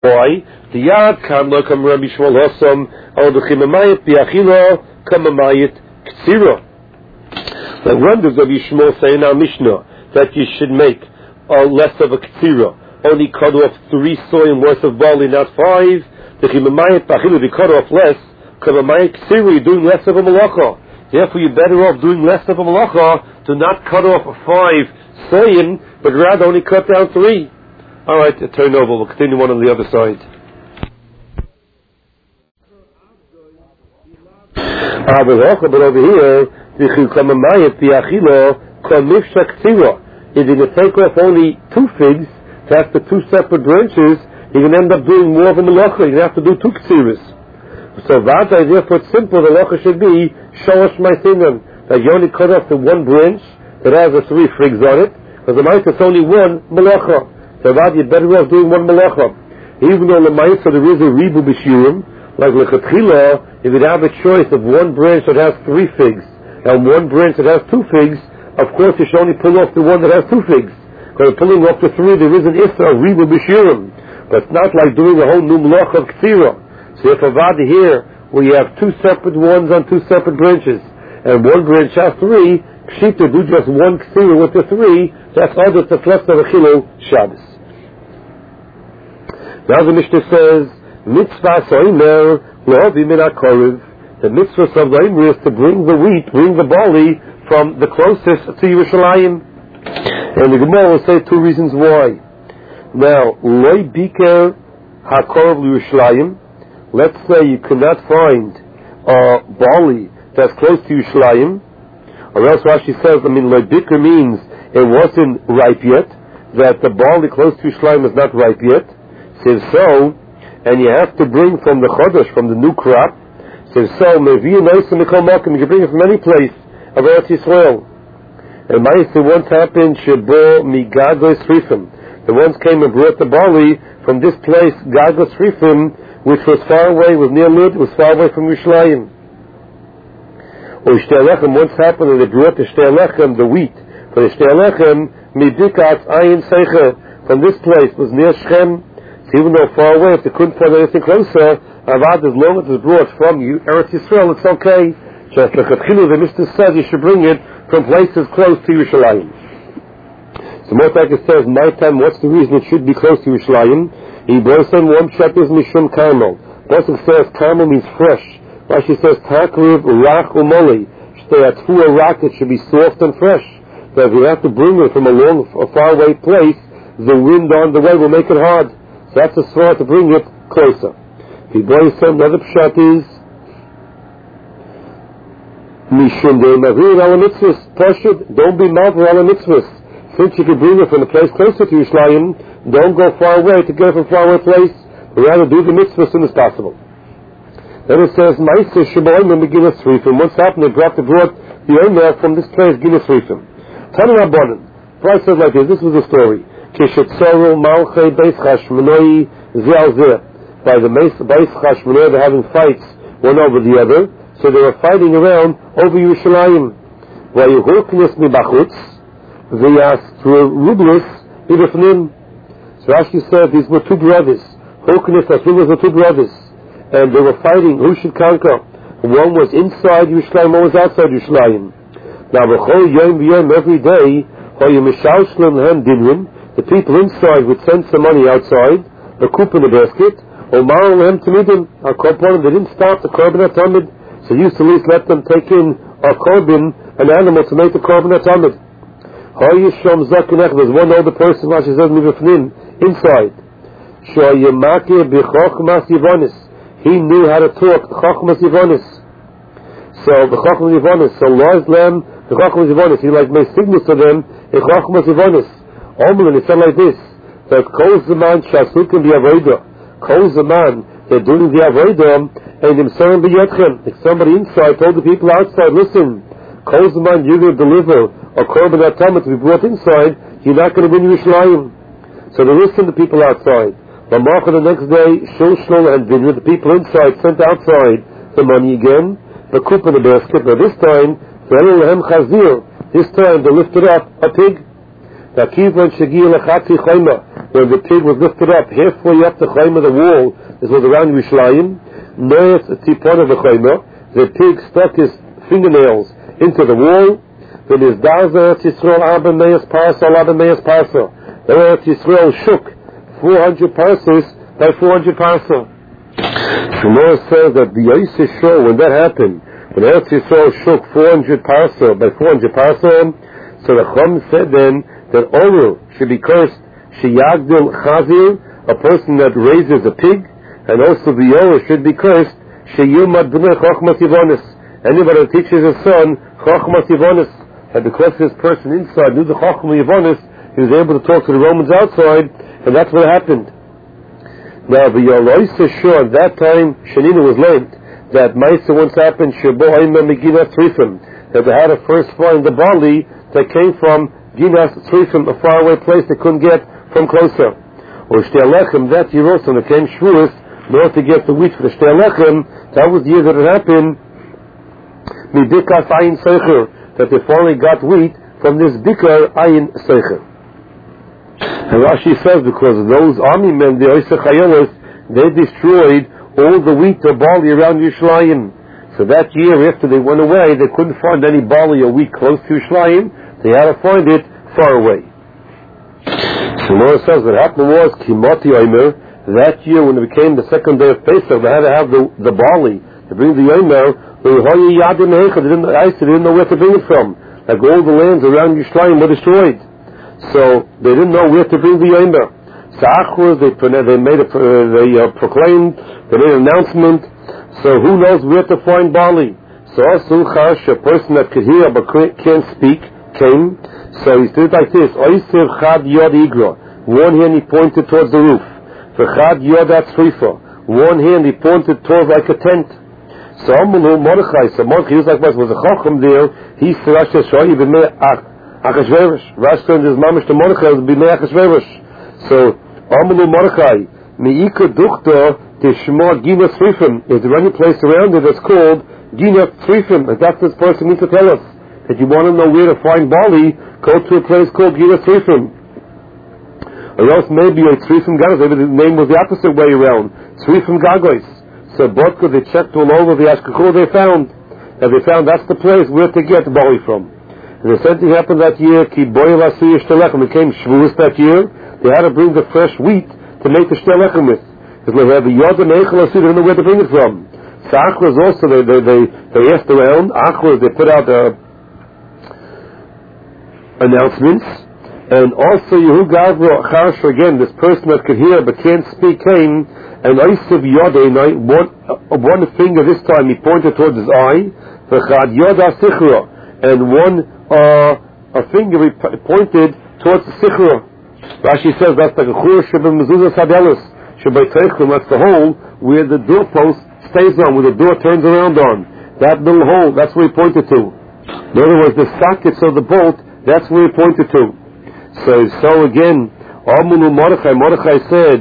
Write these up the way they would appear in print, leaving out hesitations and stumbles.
Why? The Yad Kamla Kam Rabbi Shmuel Hossam Al Dechimamayit Biachilo Kamamayit Ktsira. Like when does Rabbi Shmuel say in our Mishnah that you should make less of a Ktsira, only cut off 3 soim worth of barley, not 5? Dechimamayit Biachilo, if you cut off less, Kamamayit Ktsira, you're doing less of a malacha. Therefore, you're better off doing less of a malacha to not cut off 5 soim, but rather only cut down 3. All right, turn over. We'll continue one on the other side. But over here, if you're going to take off only 2 figs, that's the 2 separate branches, you're going to end up doing more of a malacha. You're going to have to do 2 ksiras. So Vada, therefore it's simple, the malacha should be shalosh ma'asim, that you only cut off the 1 branch that has the 3 figs on it, because the ma'asim is only 1 malacha. So Vada, you're better off doing 1 malacha. Even though the ma'asim there is a ribu b'shiurim, like lechatchila, if you have a choice of 1 branch that has 3 figs and 1 branch that has 2 figs, of course you should only pull off the one that has 2 figs. Because pulling off the 3, there is an issa of ribu b'shiurim. But it's not like doing a whole new malacha of ktsira. So if Avada here, where you have 2 separate ones on 2 separate branches, and 1 branch has 3, Pshita do just 1 ktsira with the 3, that's all that's left of a chilo Shabbos. Now the Mishnah says, Mitzvah soimer lo'avi min ha'korev. The mitzvah of the Omer is to bring the wheat, bring the barley from the closest to Yerushalayim. And the Gemara will say 2 reasons why. Now, loy biker ha'korev Yerushalayim. Let's say you cannot find barley that's close to Yerushalayim, or else Rashi says, loy biker means it wasn't ripe yet, that the barley close to Yerushalayim is not ripe yet. Says so, and you have to bring from the chodesh, from the new crop. Says so, you can bring it from any place of Eretz Yisrael. And Ma'aseh once happened, Shebo Migagos Rifim. The ones came and brought the barley from this place, Gagos Rifim, which was far away, was near Lud, was far away from Yerushalayim. Or Shtei Lechem, once happened that they brought the Shtei Lechem, the wheat, for the Shtei Lechem, Midikat Ayin Seicher, from this place, was near Shechem. So even though far away, if they couldn't find anything closer, Avad, as long as it's brought from you, Eretz Yisrael, it's okay. Just like the Mishnah says, you should bring it from places close to Yerushalayim. So Mordechai says, my time, what's the reason it should be close to Yerushalayim? He brought some 1 chapter is Mishum Carmel. Pasuk says, Carmel means fresh. Rashi says, Takriv Rach Umoli. A rock, it should be soft and fresh. So if you have to bring it from a far away place, the wind on the way will make it hard. So that's a sword to bring it closer. He brought some other pshat is Mishum de Mavir ala mitzvahs. Pashut, don't be mavir ala mitzvahs. Since you can bring it from a place closer to Yerushalayim, don't go far away to get it from a far away place. Rather do the mitzvah as soon as possible. Then it says, Ma'aseh Sheboim and Ginas Rifim. What's happened? They brought the Omer from this place, Ginas Rifim. Tanu Rabbanan. Christ says like this. This was the story. Kishetzoru Malchei Beis Chashmonoi Zeh Zeh. By the Beis Chashmonoi, they're having fights one over the other. So they were fighting around over Yerushalayim. Vayuhuknis mibachutz. V'yas Rublus Ibefnim. So Rashi said these were 2 brothers. Huknis as Rublus were 2 brothers. And they were fighting who should conquer. One was inside Yerushalayim, one was outside Yerushalayim. Now v'chol yom v'yom, every day, the people inside would send some money outside, the coop in the basket, or ma'al to meet them. They didn't stop the korban atamid, so he used to at least let them take in a korban, an animal, to make the korban atamid. There's one older person, she says, inside. He knew how to talk Chachmas Yivonis. So the Chachmas Yivonis, so Laz Lem, the Chachmas Yivonis, he made signals to them in Chachmas Yivonis. Omelin, he said like this, that Kol Zaman Shasukim B'Avodah. Kol Zaman, they're doing the Avodah, and Nimsarim B'Yetchem. If somebody inside told the people outside, listen, Kol Zaman, you're going to deliver a Korban Atamah to be brought inside, you're not going to win Yerushalayim. So they listened to people outside. The next day, Shulshul and Vineyard, the people inside sent outside the money again, the coop in the basket. Now this time, they lifted up a pig. when the pig was lifted up halfway up the chayma, the wall, this was around Yerushalayim, the pig stuck his fingernails into the wall. The Eretz Yisrael shook 400 parses by 400 parsa. Shmuel says that the Yosef show, when that happened, when Eretz Yisrael shook 400 parsa by 400 parsa, so the Chum said then that Oru should be cursed, Sheyagdil Chazir, a person that raises a pig, and also the Oru should be cursed, Sheyumad B'nei Chochmas Yivonis, anybody that teaches his son Chochmas Yivonis, and because this person inside knew the Chochmas Yivonis, he was able to talk to the Romans outside, and that's what happened. Now the Yoloisa sure at that time Shanina was late, that Maisa once happened Shebo Aima Megina Tzrifim, that they had to first find the barley that came from Ginas Tzrifim, a faraway place they couldn't get from closer. Or Shtelechem, that year also, when it came Shavuos, in order to get the wheat for the Shtelechem, that was the year that it happened, Mibikas Ayin Seicher, that they finally got wheat from this Bikar Ayin Seicher. And Rashi says because those army men, the Oisei Chayelos, they destroyed all the wheat or barley around Yerushalayim. So that year, after they went away, they couldn't find any barley or wheat close to Yerushalayim. They had to find it far away. So Moses says what happened was Kimoti Omer. That year, when it became the second day of Pesach, they had to have the barley to bring the Omer. They didn't know where to bring it from. Like all the lands around Yerushalayim were destroyed. So they didn't know where to bring the Yomer. So afterwards they proclaimed, they made an announcement. So who knows where to find barley? So also Chash, a person that could hear but can't speak, came. So he did like this: Oisev Chad Yod Igra. One hand he pointed towards the roof. For Chad Yod Atzrifa. One hand he pointed towards like a tent. So Amalu Mordechai. So Mordechai was like was a chacham there. He said, Shoyi b'mei Achashverosh. Rashi turned his mamish to Mordechai to be Achashverosh. So, Amalu Mordechai, Me'ika Duchta Tishma Gina Tzrifim. Is there any place around it that's called Gina Tzrifim? And that's this person needs to tell us. That you want to know where to find barley, go to a place called Gina Tzrifim. Or else maybe a Tzrifim Gagos, maybe the name was the opposite way around. Tzrifim Gagos. So, Bodka, they checked all over the Ashkakul they found. And they found that's the place where to get barley from. And the same thing happened that year, Ki Boy Vasuya Shtelechim, it came Shavuos that year, they had to bring the fresh wheat to make the Shtelechim with. Because they had the Yod and Eichel Asu, they didn't know where to bring it from. So Achwas also, they asked around, Achwas, they put out announcements, and also Yehu Gavro Charsh, again, this person that could hear but can't speak came, and Oisev Yod Einai, one finger this time he pointed towards his eye, V'chad Yod HaSichra, and one a finger pointed towards the Sichra. Rashi says that's like a Chur Shebem Mezuzah Sadelis. Shebay Teichum, that's the hole where the doorpost stays on, where the door turns around on. That little hole, that's where he pointed to. In other words, the sockets of the bolt, that's where he pointed to. So again, Amunu Mordechai said,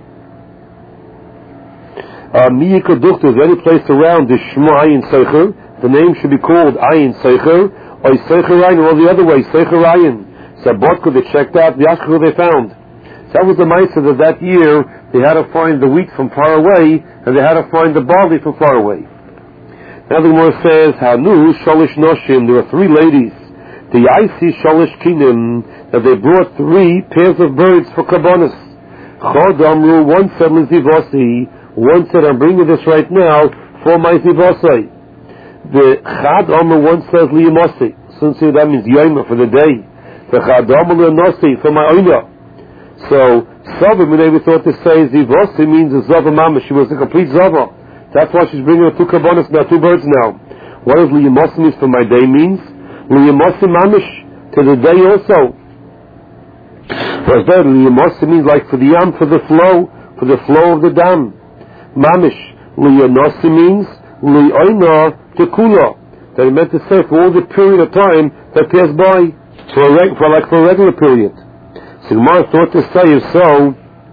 Miyika Duchta, is there any place around the Shema Ayin Seicher? The name should be called Ayin Seicher, or Seicher Ayin, or the other way, Seicher Ayin. So Bodka, they checked out the Ashkul they found. So that was the Maisa that year they had to find the wheat from far away, and they had to find the barley from far away. Now the Gemara says, Hanu Shalish Noshim, there were 3 ladies. The Yaisi Shalish Kinim, that they brought 3 pairs of birds for Kabbonis. Chod Amru, one said Lizivasi, one said, I'm bringing this right now for my Zivasi. The Chad Amru, one says Liyamasi, since that means Yoma for the day. The Chad Amru Liyamasi for my Oila. So, Zava, we thought to say Zivasi means a Zava Mama. She was a complete Zava. That's why she's bringing her 2 Kabbonis now, 2 birds now. What does Liyamasi means for my day means? Liyamasi Mamish, to the day also. What's that? Liyamasi means like for the Yam, for the flow of the dam. Mamish. Liyamasi means Liyoina Tekula. That he meant to say for all the period of time that passed by, for a regular period. So Gemara thought to say, if so,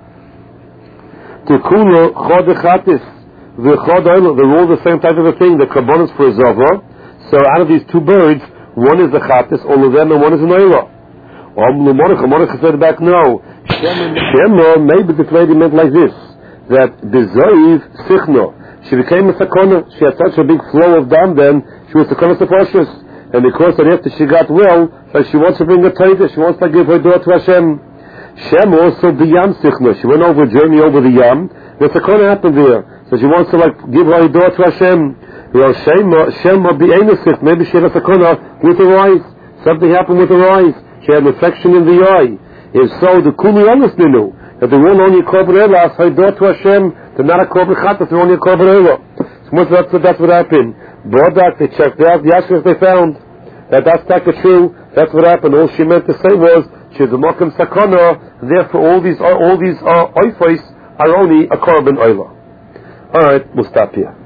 Tekula Chodechatis, the Chodeila, they're all the same type of a thing. The Kabbonis for a Zava. So out of these 2 birds, one is a Chatis, all of them, and one is an Oila. Monica said back, no. Shema, maybe the lady meant like this, that Bezoiv Sichno, she became a sakona. She had such a big flow of dam then, she was sakona Sephoshes. And because after she got well, like she wants to bring a Taita, she wants to give her door to Hashem. Shem also the Yam Sichno. She went over a journey over the Yam. The sakona happened there. So she wants to give her door to Hashem. Shema B'Einasich. Maybe she had a sakona with her eyes. Something happened with her eyes. She had an infection in the eye. If so, the Kuli Elis knew that they weren't only a Korban Elah, her door to Hashem, they're not a Korban Chatas, they're only a Korban Elah. So that's what happened. Brodak, they checked out the Yashkas they found. That's not true. That's what happened. All she meant to say was, she's a Mokim Sakana, therefore all these oifos are only a Korban Elah. Alright, we'll stop here.